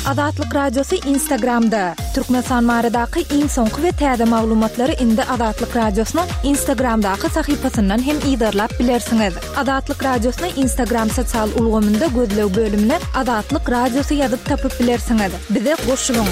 Azatlyk Radiosu Instagramda. Türkmenistan maradaky iň soňky we täze maglumatlary indi Azatlyk Radiosynyň Instagramdaky sahypasyndan hem ýa-da bilersiňiz. Azatlyk Radiosynyň Instagram sosial ulgamynda gözlew bölümine Azatlyk Radiosu ýazyp tapyp bilersiňiz. Bize goşulyň.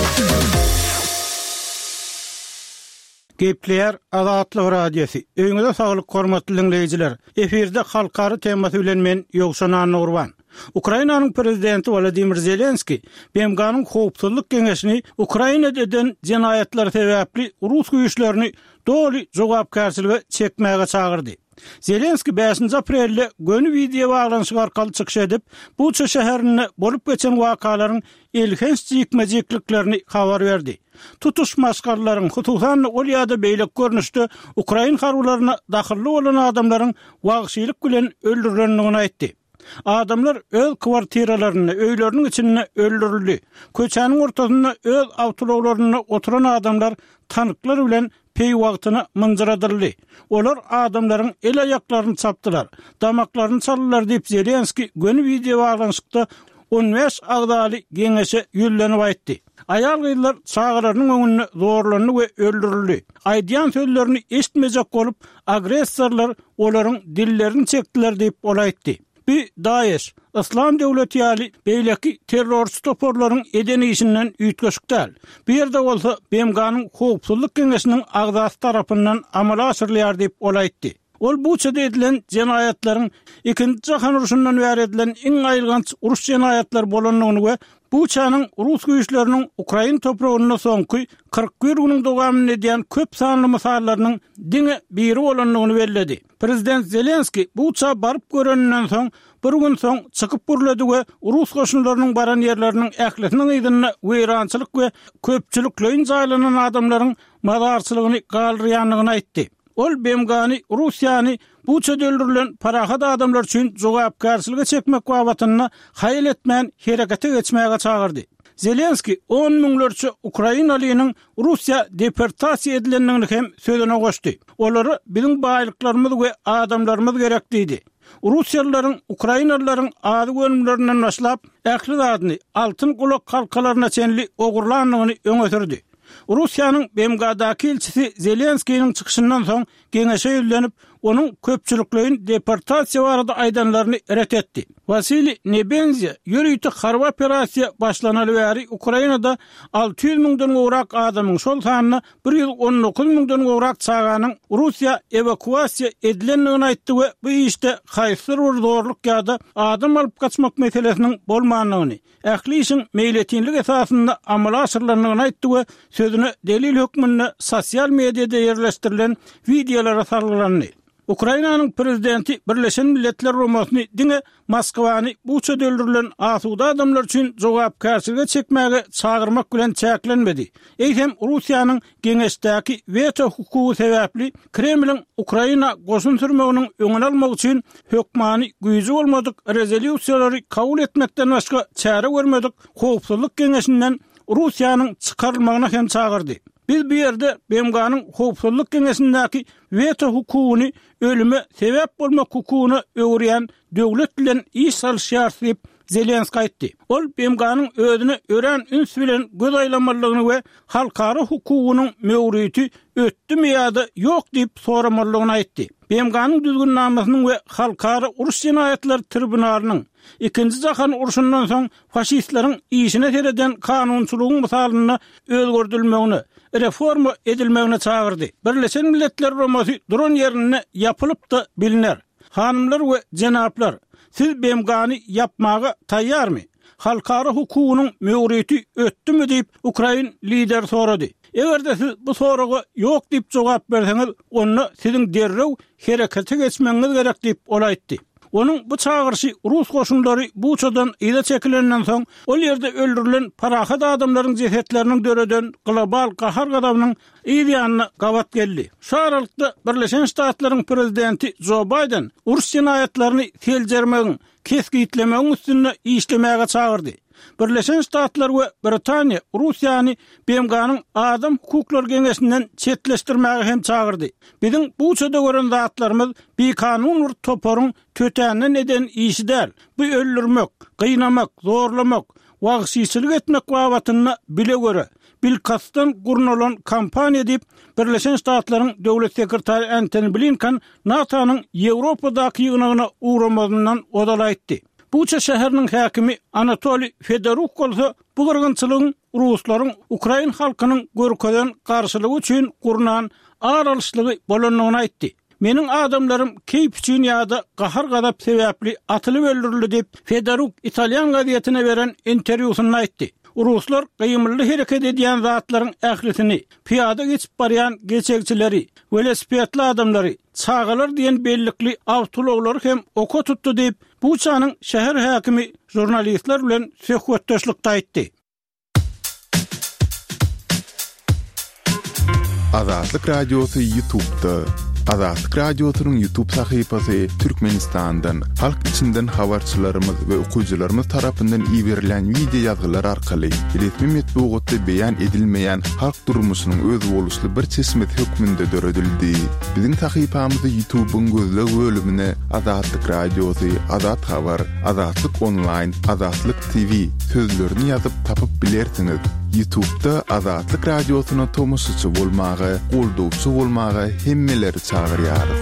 Gepler Azatlyk Radiosu. Öňüňizde saglyk hormatly dinleýijiler. Eferde halkary temasy bilen men Ýogşan Nurwan. Ukrainanyň prezidenti Volodymyr Zelenski BMG-nyň Howpsuzlyk Geňeşini Ukrainada eden jenaýatlar sebäpli Rus güýçlerini doly jogapkärçiligi çekmäge çagyrdy. Zelenski 5 aprelde gönü video baglanyşy arkaly çykyş edip, Buça şäherinde bolup geçen wakalaryň ilhens çykmajykliklerini habar berdi. Tutuş maskarlaryň hutusan ol ýa-da beýlek görnüşde Ukrain harwlaryna dahilli bolan adamlaryň wagşylyk bilen öldürilendigini aýtdy. Adamlar öz kwartiralaryny, öýleriniň içinde öldürildi. Köçäniň ortasynda öz awtolawlaryna oturan adamlar tanyklar bilen pey wagtyny mınjyradyrdy. Olar adamlaryň el aýaklaryny çapdylar, damaklaryny çaldylar diýip Zelenski gönü video baglanyşykda 15 agdaly geňeşe ýüllenip aýtdy. Aýal gyýlar çağılarynyň öňünde zorlanyp we öldürildi. Aýdýan sözlerini eşitmejek bolup, agressorlar olaryň dillerini çekdiler diýip olaýtdy. Bir Daesh, İslam Devleti ýaly beýleki terrorist toporlaryň edeni işinden üýtgeşikdäl. Bir ýerde bolsa BMG-nyň Howpsuzlyk Geňeşiniň agzasy tarapyndan amala aşyrylýar diýip olaýtdy. Ol buçada edilen jenaýatlaryň ikinji jahan uruşundan bäri edilen iň aýylganç uruş jenaýatlar bolanlygyny we buçanyň Rus güýçleriniň Ukrain topragyna soňky 41 güniň dowamyny edýän köp sanly mysallarynyň diňe biri bolanlygyny bellädi. Prezident Zelenski buça baryp görenden soň bir gün soň çykyp burlady we Rus goşunlarynyň baran ýerleriniň ählisiniň ýygynyna weýrançylyk we köpçülikleýin jaýlanan adamlaryň madarçylygyny galryanlygyny aýtdy. Ol BMG-ni, Russiýany buça öldürilen parahat adamlar üçin jogapkärçiligi çekmek wawatyna haýyl etmän herekete geçmäge çagyrdy. Zelenski 10 miňlerçe Ukrainalynyň Russiýa deportasiýa edilendigini hem sözüne goşdy. Olary biziň baýlyklarymyz we adamlarymyz gerek diýdi. Russiýalylaryň Ukrainalylaryň ady gönümlerinden başlap ähli zadyny altyn gulak halkalaryna çenli ogurlanlygyny öňe sürdi. Russiýanyň BMG-daky elçisi Zelenskiň çykyşyndan soň geňeşe ýüllenip, onun köpçülikleýin deportasiýa barada aýdanlaryny ret etdi. Vasily Nebenzia ýürüýti harba operasiýa başlanaly bäri Ukrainada 600 miňden gowrak adamyň şol sanyna 119 miňden gowrak çağanyň Russiýa evakuasiýa edilendigini aýtdy we bu işde haýsy bir zorluk ýa-da adam alyp kaçmak meselesiniň bolmanlygyny, ähli işiň meýletinlik esasynda amala aşyrylandygyny aýtdy we sözüne delil hökmünde sosial mediada ýerleşdirilen videolara salgylandy. Ukrainanyň prezidenti Birleşen Milletler Romasyny diňe Moskwany buça öldürilen asuda adamlar üçin jogapkärçilige çekmäge çagyrmak bilen çäklenmedi. Eýsem Russiýanyň geňeşdäki veto hukugy sebäpli Kremliň Ukraina goşun sürmeginiň öňüni almak üçin hökmany güýji bolmadyk rezolýusiýalary kabul etmekden başga çäre görmedik. Howpsuzlyk Geňeşinden Russiýanyň çykarylmagyna hem çagyrdy. Biz bir yerde BMG-nyň Howpsuzlyk Geňeşindäki veto hukugyny ölüme sebäp bolmak hukugyny öwürýän döwlet bilen iş salşýar diýip Zelenski aýtdy. Ol BMG-nyň özüne ören üns bilen göz aýlamalygyny we halkara hukugynyň möwrüti ötdümi ýa-da ýok diýip soramalygyny aýtdy. BMG-nyň düzgünnamesynyň we halkara uruş jenaýatlar tribunalynyň ikinji jahan uruşundan soň faşistlaryň işine sereden kanunçylygyň mysalyna özgördülmegini, reforma edilmegine çagyrdy. Birleşen Milletler Romasy dron ýerine ýapylyp da biliner. Hanımlar we jenaplar, siz BMG-ni yapmaga taýýarmy? Halkara hukugynyň möwrüti ötdümi diýip Ukrain lider sorady. Egerde siz bu soraga ýok diýip jogap berseňiz, onu siziň derrew herekete geçmeňiz gerek diýip olaýtdy. Onun bu çağırışı Rus goşunlary buçadan ýa-da çekilenden soň ol ýerde öldürilen parahat adamlaryň jesetleriniň döreden global gahar gadamynyň ýa-da gawat geldi. Şu aralykda Birleşen Ştatlaryň prezidenti Joe Biden uruş jenaýatlaryny teljermegiň, kesgitlemegiň üstünde işlemäge çagyrdy. Birleşen Ştatlar we Britaniýa Russiýany BMG-nyň Adam Hukuklar Geňeşinden çetleşdirmäge hem çagyrdy. Biziň buçada gören zatlarymyz bir kanun toporuň tötäninden eden işi däl. Bu öldürmek, gıynamak, zorlamak, wagşyçylyk etmek babatyna bile göre bilkastan gurnalan kampaniýa diýip Birleşen Ştatlaryň döwlet sekretary Antony Blinken NATO'nun Ýewropadaky ýygynyna uğramadığından odal aýtdy. Buça şäheriniň häkimi Anatoliy Fedoruk bolsa bu gyrgynçylygyň Ruslaryň Ukraina halkynyň görkezden garşylygy üçin gurunan aralyşlygy bolanyny aýtdy. Meniň adamlarym keýp üçin ýa-da gahar gadap sebäpli atylyp öldürildi diýip Fedoruk Italian gazetine beren interwýusynda aýtdy. Ruslar gıymıllı hareket ediyen zatların ählisini, piyada geçip barayan geçekçileri, velosipedli adamları, çağalar diyen bellikli avtologları hem oku tuttu deyip, bu çağının şehir hakimi jurnalistler bilen söhbetdeşlikde aýtdy. Azatlyk radiosu YouTube'da. Azatlyk radiosynyň YouTube sahypasy Türkmenistandan, halk içinden habarçylarymyz we okuwçylarymyz tarapyndan iýerilen video ýazgylar arkaly resmi metbuatda beýan edilmeýän halk durmuşynyň öz boluşly bir çeşmet hökmünde döredildi. Biziň sahypamyzy YouTube'un gözleg bölümine Azatlyk radiosy, Azat habar, Azatlyk online, Azatlyk TV sözlerini ýazyp tapyp bilersiňiz. YouTube'da Azatlyk radiosyna tomoşçy bolmagy, goldowçy bolmagy hemmeleri çağırýarys.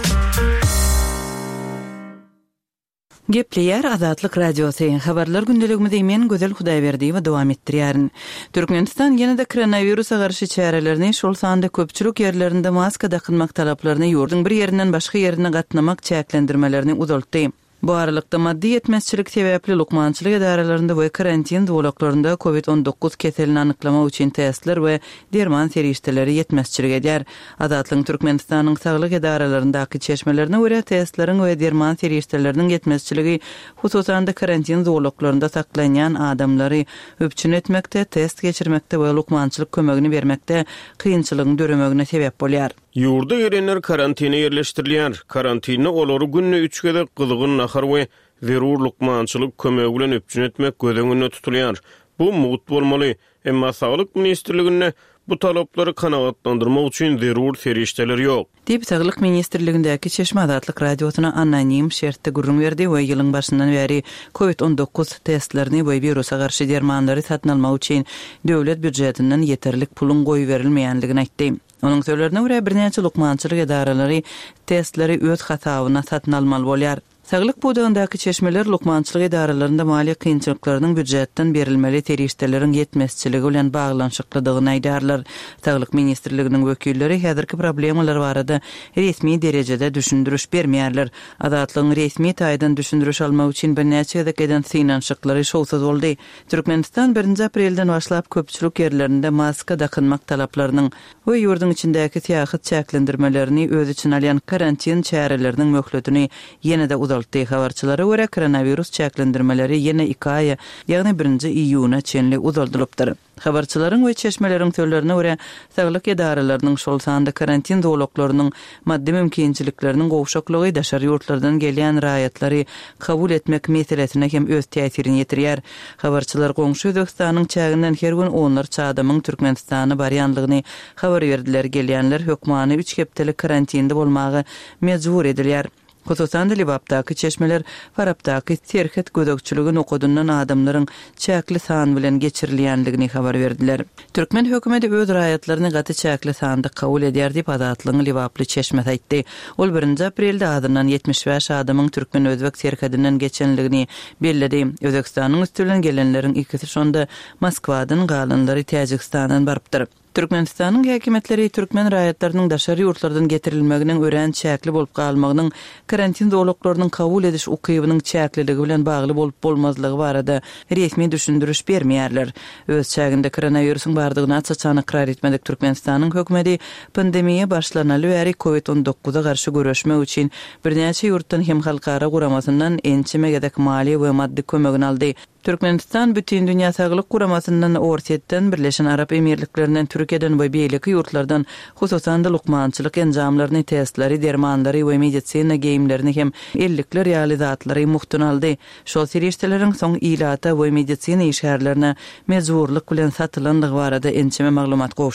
Gepleýär Azatlyk radiosu habarlar gündeligimizde men Gözel Hudaýberdi we dowam etdirýärin. Türkmenistan ýene-de koronawirusa garşy çärelerini şol sanda köpçülük ýerlerinde maska takynmak talaplaryny ýurdun bir ýerinden başga ýerine gatnamak çäklendirmelerini uzaltdy. Bu aralykda maddi yetmezçilik sebäpli lukmançylyk edarelerinde we karantin dowlaklarynda COVID-19 keselini anyklamak üçin testler we derman serişdeleri yetmezçilik edýär. Azatlyk Türkmenistanyň saglyk edarelerindäki çeşmelerine görä testleriň we derman serişdeleriniň yetmezçiligi hususanda karantin dowlaklarynda saklanýan adamlary öpçün etmekde, test geçirmekde we lukmançylyk kömegini bermekde kynçylygyň döremegine sebäp bolýar. Ýurda gelenler karantine yerleştirilýär. Karantini olary günne 3 gede gyzgyn nahar we zerur lukmançylyk kömegi bilen öpçün etmek gözeňinde tutulýar. Bu mut bolmaly. Emma Saglyk Ministrliginde bu talaplary kanagatlandyrmak üçin zerur serişdeler ýok. Diýip Saglyk Ministrligindäki Çeşme Azatlyk radiosyna anonim şertde gurrun berdi we ýylyň başyndan beri COVID-19 testlerini we virusa garşy dermanlary satyn almak üçin döwlet büdjetinden yeterlik pulun goýup berilmeýänligini aýtdy. Onun sözlerine göre birnäçe lukmançylyk edaralary testleri öz hasabyna satyn almaly bolýar. Saglyk budagyndaky çeşmeler lukmançylyk edaralarynda mali kynçylyklarynyň büdjetden berilmeli terişdeleriň yetmezçiligi bilen baglanşyklydygyny aýdarlar. Saglyk ministrliginiň wekilleri häzirki problemalar barada resmi derejede düşündürüş bermeýärler. Azatlygyň resmi taýdan düşündürüş almak üçin birnäçe ýerdäki finansyklary şowsuz boldy. Türkmenistan 1 aprelden başlap köpçülük ýerlerinde maska takynmak talaplarynyň we ýurdun içindäki syýahat çäklendirmelerini öz için alýan karantin çäreleriniň möhletini ýene-de uzaltdy. Habarçylara görä koronavirus çäklendirmeleri ýene 2 aý, ýagny 1 iýuna çenli uzaldylypdyr. Habarçylaryň we çeşmeleriň sözlerine görä saglyk edaralarynyň şol sanda karantin dowlaklarynyň maddi mümkinçilikleriniň gowşaklygy daşary ýurtlardan gelýän raýatlary kabul etmek meselesine hem öz täsirini ýetirýär. Habarçylar goňşy Özbekistanyň çäginden her gün onlarça adamyň Türkmenistana barýanlygyny habar berdiler. Gelýänler hökmany 3 hepdelik karantinde bolmagy mejbur edilýär. Hususan da Libapdaky çeşmeler Farapdaky terhet gödökçülügini okudundan adamlaryň çäkli san bilen geçirilýänligini habar berdiler. Türkmen hökümeti öz raýatlaryny gaty çäkli sanda kabul edýär diýip Azatlygyň Libaply çeşme aýtdy. Ol 1 aprelde adından 75 adamyň Türkmen Özbek terhedinden geçenligini bellidi. Özbekistanyň üstünden gelenleriň ikisi şonda Moskwadan galanlary Täjikistanyň barypdyr. Türkmenistanyň häkimetleri Türkmen raýatlarynyň daşary ýurtlardan getirilmeginiň ören çäkli bolup galmagynyň karantin dowlaklarynyň kabul ediş ukybynyň çäkliligi bilen bagly bolup bolmazlygy barada resmi düşündürüş bermeýärler. Öz çäginde koronawirusyň bardygyny açyk ikrar etmedik Türkmenistanyň hökümeti pandemiýa başlanaly bäri COVID-19-a garşy görüşmek üçin birnäçe ýurtdan hem halkara guramasyndan ençimegedek mali we maddi kömegini aldy. Türkmenistan bütün dünya saglyk guramasyndan Orsetden Birleşen Arap Emirliklerinden Türkiýeden we beýleki ýurtlardan hususan da lukmançylyk enjamlaryny testleri, dermanlary we medisina geýimlerini hem ellikler ýalyzatlary muhtun aldy. Şol serişdeleriň soň ilata we medisina işgärlerine mejburlyk bilen satylandygy barada ençeme maglumat gowşdy.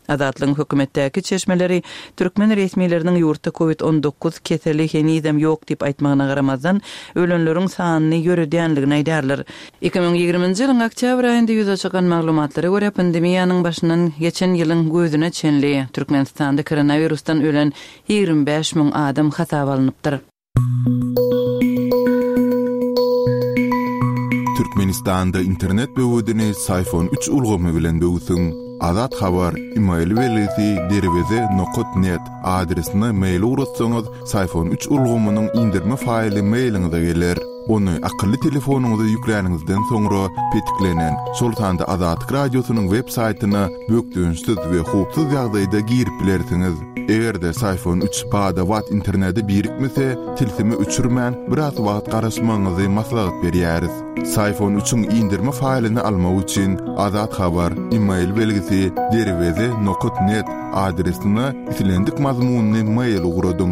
Adatlyň hökümetdäki çeşmeleri türkmen resmiýetleriniň ýurtda COVID-19 keseli henizem ýok diýip aýtmagyna garamazdan ölenleriň sanyny ýöredýänligini aýdarlar. 2020-nji ýylyň oktyabr aýynda ýüze çykan maglumatlara görä pandemiýanyň başyndan geçen ýylyň gözüne çenli Türkmenistanda koronavirusdan ölen 25.000 adam hasaba alınıpdyr. Türkmenistanda internet böwedini iPhone 3 ulgamy bilen böwsün. Azat habar email welisi derweze.net adresine mail uratsaňyz iPhone 3 ulgamynyň indirme faýly mailiňize geler. Onu akıllı telefonuňyza ýükläňizden soňra petiklenen Sultanda Azat Radiosynyň web saýtyna bökdüňsiz we hupsuz ýagdaýda girip bilersiňiz. Egerde iPhone 3 bada wat interneti birikmese, tilsimi uçurman biraz wagt garaşmaňyzy maslahat berýäris. iPhone 3'ün indirme faýlyny almak üçin Azat habar email belgisi derweze.net adresine itilendik mazmunny mail ugradyň.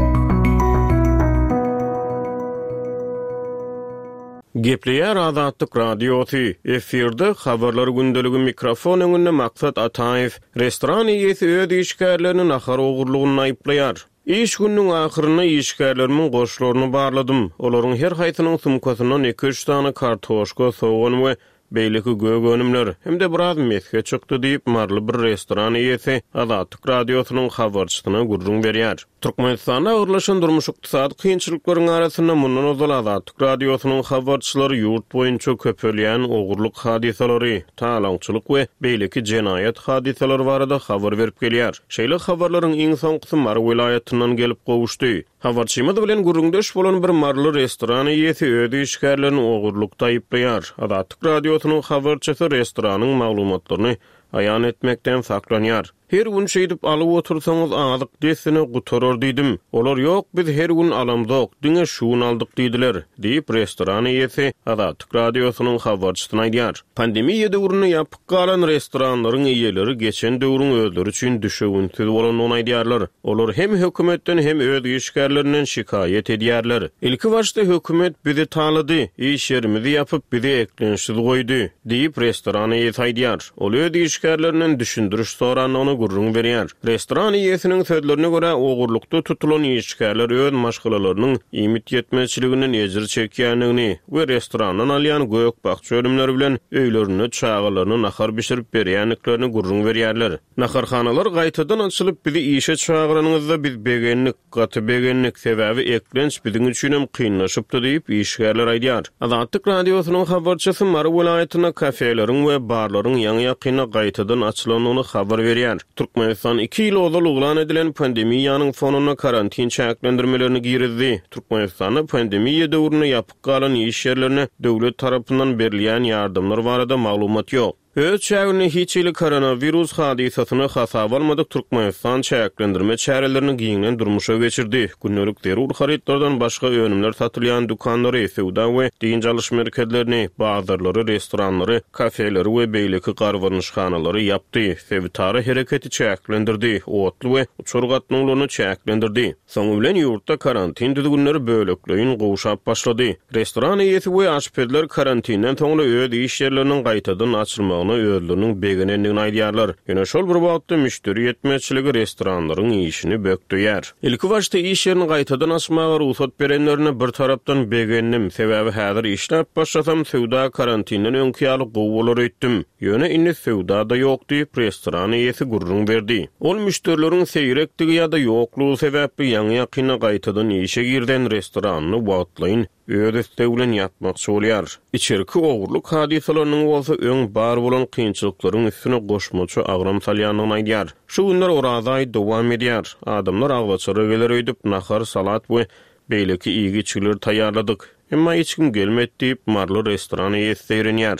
Gepleýär Azatlyk Radiosy. Efirde habarlar gündəligi mikrofon öňünde Maksat Ataýew restoran ýesi öz işgärlerini nahar ogurlugyny aýplaýar. İş günüň ahyryna işgärlerimin goşlaryny barladym. Olaryň her haýsynyň sumkasyndan 2-3 tane kartoşka, soğan we beýleki gögönümler hem de biraz mesge çykdy diýip marly bir restoran ýesi Azatlyk Radiosynyň habarçysyna gurrun berýär. Türkmenistanda urlaşan durmuş ykdysady kynçylyklaryň arasynda mundan ozal Azatlyk Radiosynyň habarçylary ýurt boýunça köpelýän ogurlyk hadisalary, talaňçylyk we beýleki jenaýat hadisalary barada habar berip gelýär. Şeýle habarlaryň iň soňky Mar vilayatyndan gelip gowuşdy. Habarçymyz bilen gurrundaş bolan bir marly restoran ýesi öz işgärlerini ogurlukda aýplaýar. Azatlyk Radiosynyň habarçysy restoranyň maglumatlaryny aýan etmekden saklanýar. Her gün şeýdip alyp otursaňyz azyk desine gutaror diýdim. Olar ýok, biz her gün alamdyk, diňe şuny aldyk diýdiler, diýip restoran ýesi Azatlyk Radiosynyň habarçysyna aýdýar. Pandemiýa döwrüne ýapyk galan restoranlaryň iýeleri geçen döwrüň özleri üçin düşeginsiz bolanyny aýdýarlar. Olar hem hökümetden hem öz işgärlerinden şikaýet edýärler. Ilki başda hökümet bizi talady, iş yerimizi ýapyp bizi eklenşiz goýdy, diýip restoran ýesi aýdýar. Ol öz işgärlerinden düşündiriş soranyny gurrun berýär. Restoran ýesiniň sözlerine görä ogurlukda tutulan işgärler öz maşgalalarynyň imit ýetmezçiliginiň ejir çekýänligini we restorandan alýan gök bakça ölümleri bilen öýlerini, çağalaryny nahar bişirip berýänliklerini gurrun berýärler. Naharhanalar gaýtadan açylyp bizi işe çağıranyňyzda biz begenlik, gaty begenlik sebäbi eklenç biziň üçin hem kynlaşypdy diýip işgärler aýdýar. Azatlyk Radiosynyň habarçysy Mar vilayatyna kafeleriň we barlaryň ýaňy-ýakyna gaýtadan açylanyny habar berýär. Türkmenistan 2 ýyl ozal uglan edilen pandemiýanyň fonuny karantin çäklendirmelerini girizdi. Türkmenistanda pandemiýa döwrüne ýapyk galan iş ýerlerine döwlet tarapyndan berilýän ýardymlar barada maglumat ýok. Öz çägini hiç ýyly koronavirus hadisasyny hasaba almadyk Türkmenistan çäklendirme çärelerini giňlen durmuşa geçirdi. Günnelik zerur haritlardan başga önümler satylýan dukanlary, sewda we diňe alış merkezlerini, bazarlary, restoranlary, kafeleri we beýleki garwanyşhanalary ýapdy. Sewtary hereketi çäklendirdi, otly we uçur gatnaklaryny çäklendirdi. Soňy bilen ýurtda karantin düzgünleri bölekleýin gowşap başlady. Restoran ýesi we aşpezler karantinden soňra öz iş ýerleriniň gaýtadan açylmagy özleriniň begenenligini aýdýarlar. Ýene şol bir wagtda müşteri ýetmezçiligi restoranlaryň işini bökdüýär. Ilki başda iş ýerini gaýtadan açmaga ruhsat berenlerine bir tarapdan begennim, sebäbi häzir işläp başlasam sewda karantinden öňki ýaly gowular etdim. Ýöne indi sewda-da ýok diýip restoran ýesi gurrun berdi. Ol müşterileriň seýrektigi ýa-da ýoklugy sebäpli ýaňy-ýakyna gaýtadan işe girden restoranyny wagtlaýyn öz üstüne ýatmakçy bolýar. İçerki ogurluk hadisalarynyň bolsa öň bar bolan kynçylyklaryň üstüne goşmaçy agram salýanyny aýdýar. Şu günler oraday dowam edýär. Adamlar aglaçary geler öýdüp nahar, salat we beýleki iýgiçiler taýýarladyk. Emma hiç kim gelmedi diýip marly restoran ýetdirenýär.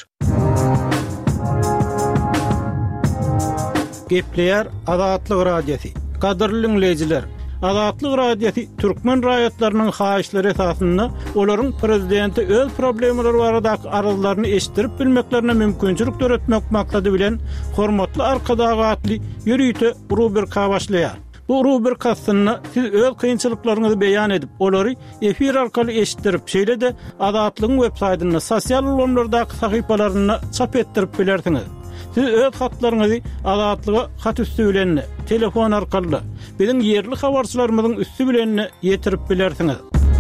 Gepleýär Azatlyk Radiosi. Gadyrly dinleýijiler, Azatlyk Radiosi türkmen raýatlarynyň haýyşlary esasynda olaryň prezidenti öz problemleri baradaky arazylaryny eşitdirip bilmeklerine mümkinçilik töretmek maksady bilen hormatly arkadaşly ýürüýte rubrika başlaýar. Bu rubrikasynda siz öz kynçylyklaryňyzy beýan edip, olary efir arkaly eşitdirip, şeýle de Azatlygyň web saýtyna, sosial ulanlardaky sahypalaryna çap etdirip bilersiňiz. Siz öz hatlaryňyzy azatlyga hat üstü bilen telefon arkaly biziň yerli habarçylarymyzyň üstü bilen ýetirip bilersiňiz.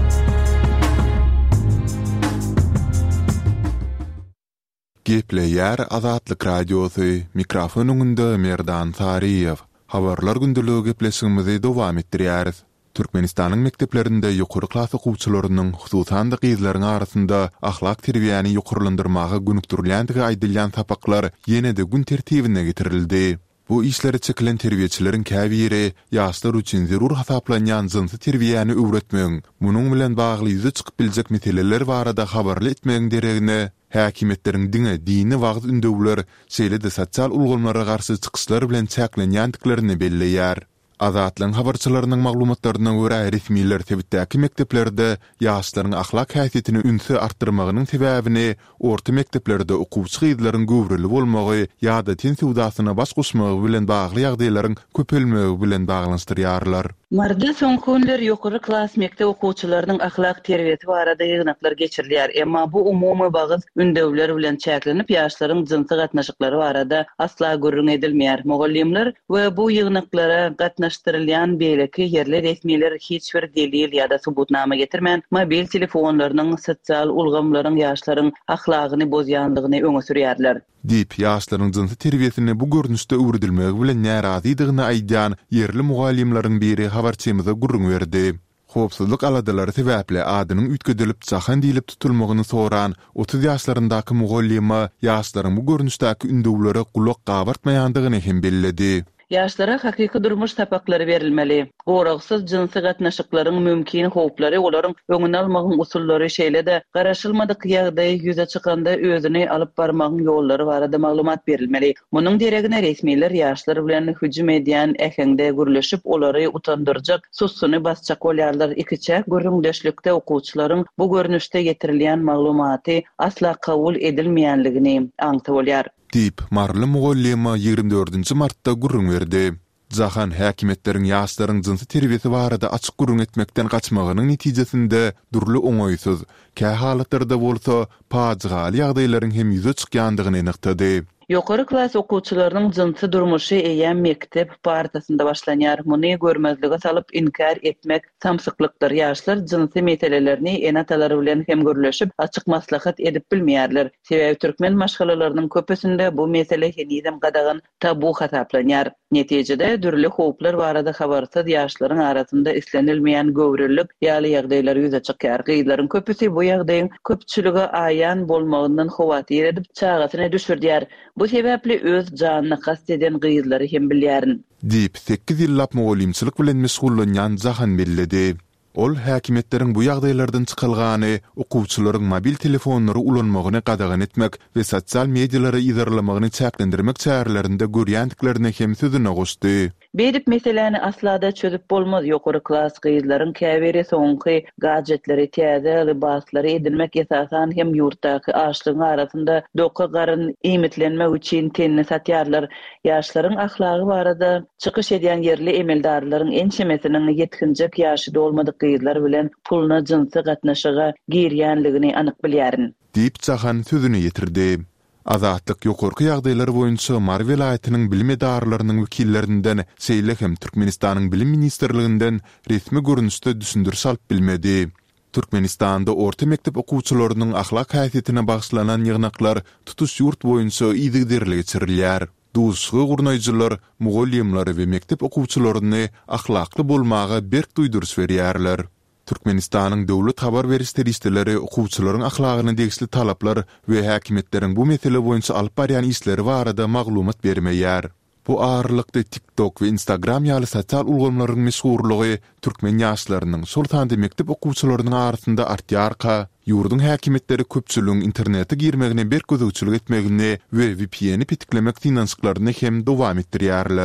Gepleýär Azatlyk Radiosu, mikrofon öňünde Merdan Sariýew. Habarlar gündüligi gepleşigimizi dowam etdirýäris. Türkmenistanyň mekdeplerinde ýokary klas okuwçylarynyň hususan da gyzlaryň arasynda ahlak terbiýany ýokarlandyrmagy günükdirilýändigi aýdylýan tapaklar ýene-de gün tertibine getirildi. Bu işleri çekilen terbiýeçilerin käbiri ýaşlar üçin zerur hasaplanýan jynsy terbiýany öwretmegiň, munyň bilen bagly ýüze çykyp biljek meseleler barada habarly etmegiň deregine häkimetleriň diňe, dini wagt ündewler, şeýle-de sosial ulgamlara garşy çykyşlar bilen çäklenýändiklerini belleýär. Azatlyň habarçylarynyň maglumatlaryna görä resmiler sebitdäki mekdeplerde ýaşlaryň ahlak häsiýetini ünsü artdyrmagynyň sebäbini orta mekdeplerde okuwçy gyzlaryň göwrüli bolmagy ýa-da tin sowdasyna baş goşmagy bilen bagly ýagdaýlaryň köpelmegi bilen baglanşdyrýarlar. Marda soňky günler ýokary klas mektep okuwçylarynyň ahlak terbiýeti barada ýygnaklar geçirilýär. Emma bu umumy bagyz ündewler bilen çäklenip ýaşlaryň jinsy gatnaşyklary barada asla görüň edilmeýär. Mugallimler we bu ýygnaklara gatnaşdyrylýan beýleki ýerli resmiler hiç bir delil ýa-da subutnama getirmän mobil telefonlarynyň sosial ulgamlaryň ýaşlaryň ahlagyny bozýandygyny öňe sürýärler. Dip ýaşlaryň jinsy terbiýetini bu görnüşde öwredilmegi bilen närazydygyny aýdýan yerli mugallimlaryň biri habarçymyza gurrun berdi. Howpsuzlyk aladylary sebäple adynyň ütgedilip jahan diýilip tutulmagyny soran 30 ýaşlaryndaky mugallima ýaşlaryň bu görnüşdäki ündewlere gulak gabartmaýandygyny hem belledi. Ýaşlara hakyky durmuş tapaklary berilmeli. Goragsız jinsy gatnaşyklaryň mümkin howplary olaryň öňüne almagyň usullary şeýle-de garaşylmadyk ýagdaý ýüze çykanda özüni alyp barmagyň ýollary barada maglumat berilmeli. Munyň deregine resmiler ýaşlar bilen hüjüm edýän ähengde gürleşip olary utandyrjak, sussuny basjak bolýarlar. Ikiçe görüňdeşlikde okuwçylaryň bu görnüşde getirilýän maglumaty asla kabul edilmeýänligini aňtyp bolýar. Dip marly mugallima 24 martda gurrun berdi. Jahan häkimetleriň ýaşlaryň jinsy terbiýeti barada açyk gurrun etmekden gaçmagynyň netijesinde durly oňoýsuz, kä halatlarda bolsa pajygaly ýagdaýlaryň hem ýüze çykýandygyny anyktady. Ýokary klas okuwçylarynyň jinsy durmuşy eýen mektep partasynda başlanýar. Muny görmezlige salyp inkar etmek samsyklyktır. Ýaşlar jinsy meselelerini enatalary bilen hem görleşip açyk maslahat edip bilmeýärler. Sebäbi türkmen maşgalalarynyň köpüsinde bu mesele henizem gadagan tabu hasaplanýar. Netijede dürli howplar barada habarsyz ýaşlaryň arasynda islenilmeýän göwrülik ýaly ýagdaýlar ýüze çykýar. Gyzlaryň köpüsi bu ýagdaýyň köpçüligi aýan bolmagyndan howatyr edip çagasyna düşürýär. Bu sebäpli öz janyny kast eden gyzlary hem bilýärin. Dip 8 ýyllap mugallimçilik bilen meşgullanýan Jahan belledi. Ol häkimetleriň bu ýagdaýlardan çykylgany okuwçylaryň mobil telefonlary ulanmagyny gadagan etmek we sosial medialary ýerlemagyny çäklendirmek çärelerinde görýändiklerini hem sözüne goşdy. Berip meseleni asla da çözüp bolmaz. Ýokary klas gyzlaryň käbiri soňky gadjetleri, täze libaslary edilmek esasan hem ýurtdaky açlygyň arasynda doka garyn iýmitlenmek üçin tenni satýarlar. Ýaşlaryň ahlagy barada çykyş edýän yerli emeldarlaryň ençemesiniň ýetkinjek ýaşyda bolmadyk gyzlar bilen pulna jinsy gatnaşyga girýänligini anyk bilýärin. Dip Jahan sözüne ýetirdi. Azatlyk ýokarky ýagdaýlar boýunça Mar welaýatynyň bilim edarlarynyň wekillerinden şeýle hem Türkmenistanyň bilim ministrliginden resmi görnüşde düşündir salyp bilmedi. Türkmenistanda orta mektep okuwçylarynyň ahlak häsiýetine bagşlanan ýygnaklar tutuş ýurt boýunça ýygyderli geçirilýär. Duşgy gurnaýjylar, mugallimler we mektep okuwçylaryny ahlakly bolmagy berk duýdurys berýärler. Türkmenistanyň döwlet habar beriş teristleri okuwçylaryň ahlagyny degisli talaplar we häkimetleriň bu mesele boýunça alyp barýan işleri barada maglumat bermeýär. Bu ağırlykda TikTok we Instagram ýaly sosial ulgamlaryň meşhurlygy türkmen ýaşlarynyň sultanda mektep okuwçylarynyň arasynda artýarka. Ýurdun häkimetleri köpçüligiň internete girmegine berk gözegçilik etmegini we VPN-i pitiklemek finansyklaryny hem dowam etdirýärler.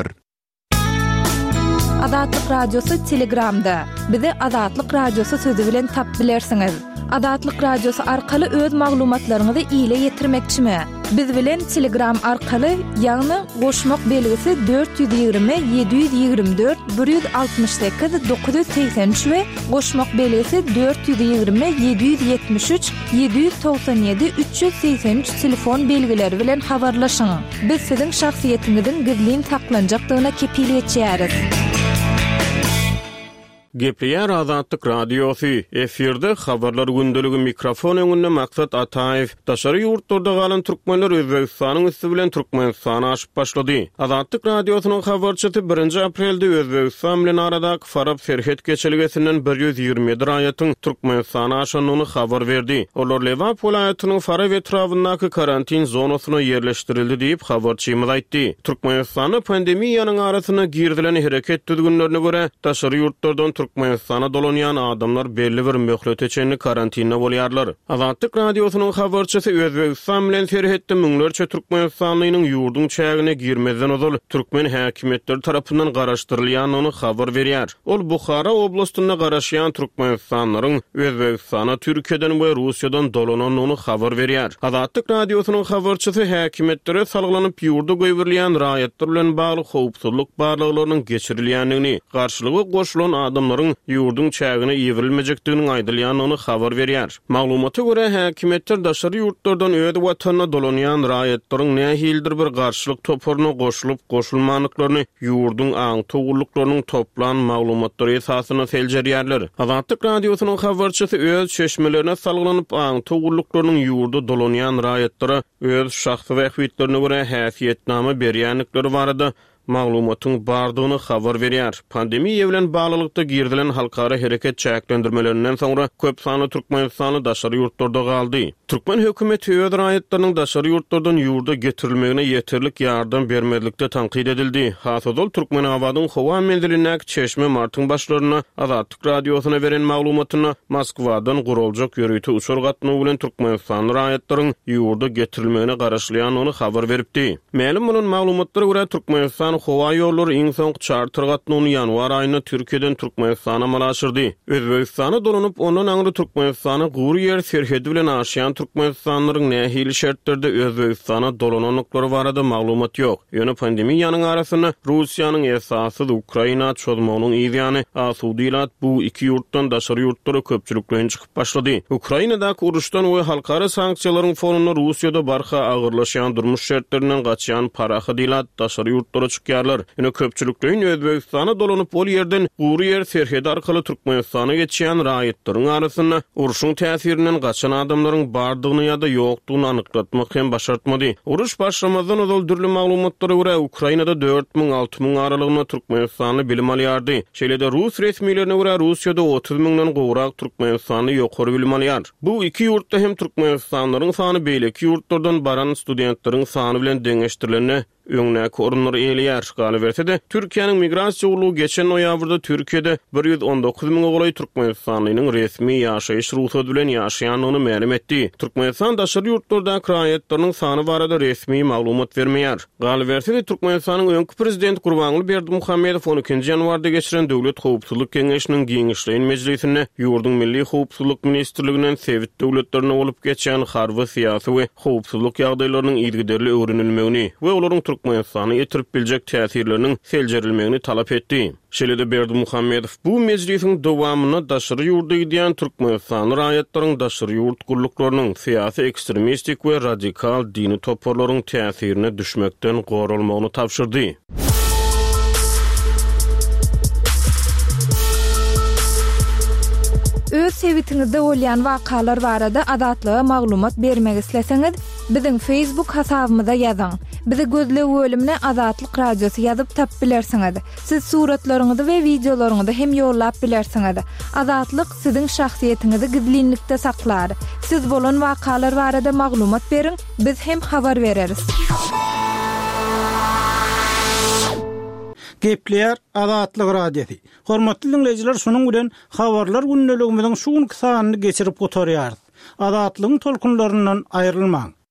Azatlyk radiosu Telegramda. Bizi Azatlyk radiosu sözü bilen tap bilersiňiz. Adatlyk radiosu arkaly öz maglumatlaryňyzy ýyle ýetirmekçimi? Biz bilen Telegram arkaly ýagny goşmak belgisi 420 724 168 983 we goşmak belgisi 420 773 797 383 telefon belgileri bilen habarlaşyň. Biz siziň şahsiýetiňiziň gizlin saklanjakdygyna kepil etýäris. Gepleýär Azatlyk radiosu efirde habarlar gündöligi mikrofon öňünde Maksat Ataev daşary ýurtlarda galan türkmenler Özbegistanyň üstü bilen Türkmenistana aşyp başlady. Azatlyk radiosynyň habarçysy 1 aprelde Özbegistan bilen aradaky Farab Serhet geçeligesinden 127 raýatyň Türkmenistana aşanyny habar berdi. Olar Lewap welaýatynyň Farab etrawyndaky karantin zonasyna yerleşdirildi diýip habarçymyz aýtdy. Türkmenistany pandemiýanyň arasyna girdilen hereket düzgünlerine göre daşary ýurtlardan Türkmenistana dolanýan adamlar belli bir möhlet içinde karantinde bolýarlar. Azatlyk radiosynyň habarçysy Özbegistan bilen serhetde müňlerçe Türkmenistanyň ýurdun çägine girmezden ozal türkmen häkimetleri tarapyndan garaşdyrylýanyny habar berýär. Ol Bukhara oblastyna garaşýan türkmenistanlaryň Özbegistana Türkiýeden we Russiýadan dolananyny habar berýär. Azatlyk radiosynyň habarçysy häkimetlere salgylanyp ýurda göýberilýän raýatlar bilen bagly howpsuzlyk barlyklarynyň geçirilýändigini, garşylygy goşulan adamlaryň ýurdun çägine ýewirilmejekdigini aýdylýanyny habar berýär. Maglumata görä häkimetler daşary ýurtlardan öýde watanyna dolanýan raýatlaryň nähildir bir garşylyk toparyna goşulyp goşulmanlyklaryny ýurdun aň togurlyklarynyň toplan maglumatlary esasyna seljerýärler. Azatlyk radiosynyň habarçysy öz çeşmelerine salgylanyp aň togurlyklarynyň ýurda dolanýan raýatlara öz şahsy wähitlerine görä häsiýetname berýänlikleri barada maglumatyň bardygyny habar berýär. Pandemiýa bilen baglylykda girdilen halkara hereket çäklendirmelerinden soňra köp sany Türkmenistany daşary ýurtlarda galdy. Türkmen hökümeti öz raýatlarynyň daşary ýurtlardan ýurda getirilmegine ýeterlik ýardam bermedlikde tanqid edildi. Hasodol Türkmen awadyň howa menzilinäki çeşme martyň başlaryna Azatlyk radiosyna beren maglumatyna Moskwadan guruljak ýörüýti uçur gatnagy bilen Türkmenistan raýatlarynyň ýurda getirilmegine garaşlýanyny habar beripdi. Ma'lum bolan maglumatlara görä Türkmenistan howa ýolları iň soňky charter gatnagyny ýanwar aýyna Türkiýeden Türkmenistana malaşyrdy. Özbegistana dolanyp ondan aňry Türkmenistana gury ýer serhedi bilen aşýan Türkmenistanlaryň nähili şertlerde Özbegistana dolananlyklary barada maglumat ýok. Ýöne pandemiýanyň arasyna Russiýanyň esasy Ukraina çözmeginiň ýa-ni asudilat bu iki ýurtdan daşary ýurtlara köpçüliklen çykyp başlady. Ukrainadaky uruşdan we halkara sanksiýalaryň fonuna Russiýada barha agyrlaşýan durmuş şertlerinden gaçýan parahydylat daşary ýurtlara çykýarlar. Ýöne köpçülikleň Özbegistana dolanyp bol ýerden gury ýer serhedi arkaly Türkmenistana geçýän raýatlaryň arasyna uruşyň täsirinden gaçan adamlaryň bardygyny ýa-da ýokdugyny anyklatmak hem başartmady. Uruş başlamazdan ozal dürli maglumatlara görä Ukrainada 4000-6000 aralygynda Türkmenistany bilim alýardy. Şeýlede Rus resmiýetlerine görä Russiýada 30.000-den gowrak Türkmenistany ýokary bilim alýar. Bu iki ýurtda hem Türkmenistanlaryň sany beýleki ýurtlardan baran studentleriň sany bilen deňeşdirilene öňnäki orunlary eýleýär. Galy bersede Türkiýanyň migrasiýa ulugy geçen noýabrda Türkiýede 119.000 golaý Türkmenistanyň resmi ýaşaýyş ruhsat bilen ýaşaýanyny ma'lum etdi. Türkmenistan daşary ýurtlardaky raýatlarynyň sany barada resmi maglumat bermeýär. Galy bersede Türkmenistanyň öňkü prezident Gurbanguly Berdimuhammedow 12 ýanwarda geçiren Döwlet Howpsuzlyk Keňeşiniň giňişleýän mejlisinde ýurdun milli howpsuzlyk ministrliginden sewit döwletlerine bolup geçen harby syýasy we howpsuzlyk ýagdaýlarynyň ýygyderli öwrenilmegini we olaryň Türkmenistany ýetirip biljek täsirleriniň seljerilmegini talap etdi. Şeýlede Berdimuhammedow bu mejlisiň dowamyna daşary ýurda gidýän Türkmenistan raýatlarynyň daşary ýurt guruluklarynyň syýasy ekstremistik we radikal dini toparlaryň täsirine düşmekden gorulmagyny tapşyrdy. Öz sevitiňizde bolýan wakalar barada adatlyga maglumat bermek isleseňiz, biziň Facebook hasabymyza ýazyň. Bizi gözlep bölümine Azatlyk radiosu ýazyp tap bilersiňiz. Siz suratlaryňyzy we videolaryňyzy hem ýollap bilersiňiz. Azatlyk siziň şahsiýetiniňizi gizlinlikde saklar. Siz bolan wakalar barada maglumat beriň, biz hem habar bereriz. Gepleýär Azatlyk radiosu. Hormatly dinleýijiler, şonuň bilen habarlar günneligimiziň şu günkü sanyny geçirip gotarýarys. Azatlygyň tolkunlaryndan aýrylmaň.